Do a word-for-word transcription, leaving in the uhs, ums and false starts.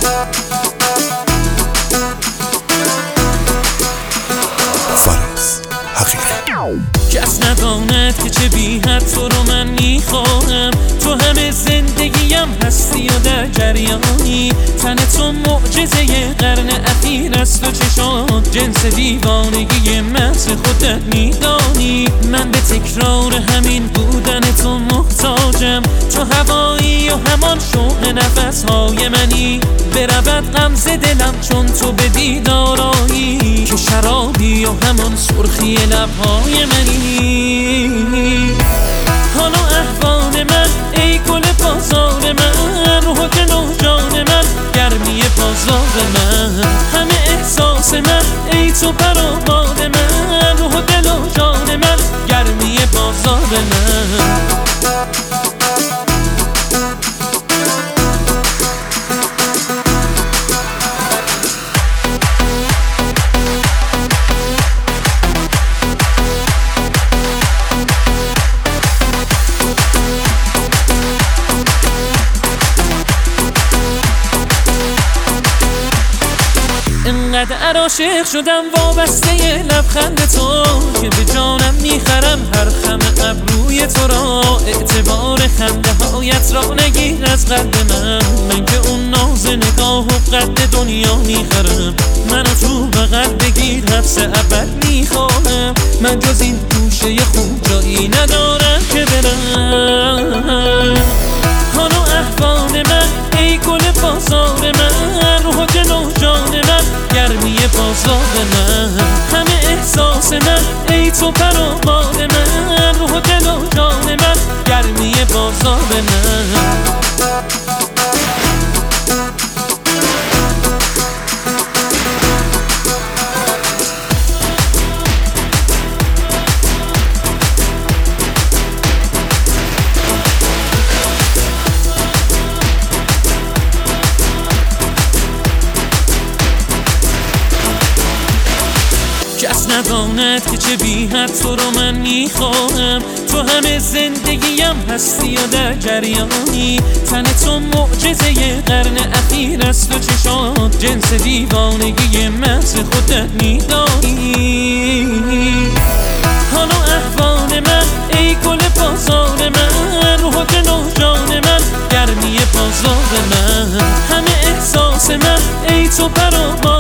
فراز حقیقی. کس نداند که چه بی حد تو رو من میخواهم، تو همه زندگیم هستی و در جریانی، تن تو معجزه قرن اخیر است و چشات جنس دیوانگی محض خودت میدانی. من به تکرار همین بودن تو محتاجم، تو هوایی و همان شوق نفسهای منی، برود غمزه دلم چون تو به دیدارایی، که شرابی و همان سرخی لبهای منی. حالا احوال من ای گل بازار من، روح و دل و جان من گرمی بازار من، همه احساس من ای تو برآباد من، روح و دل و جان من گرمی بازار من. انقدر عاشق شدم وابسته لبخند تو، که به جانم میخرم هر خم ابروی تو را، اعتبار خنده هایت را نگیر از قلب من، من که اون ناز نگاه و قد دنیا میخرم، منو تو بغل بگیر حبس ابد میخواهم، من جز این گوشه خوب جایی ندارم که برم. حالا احوال من ای گل بازار من، روح و دل و جان من گرمی بازار من، همه احساس من ای تو برآباد من، روح و دل و جان من گرمی بازار من. کس نداند که چه بی حد تو رو من میخواهم، تو همه زندگیم هستی و در جریانی، تن تو معجزه قرن اخیر است و چشات جنس دیوانگی محض خودت میدانی. حالا احوال من ای گل بازار من، روح و دل و جان من گرمی بازار من، همه احساس من ای تو برآباد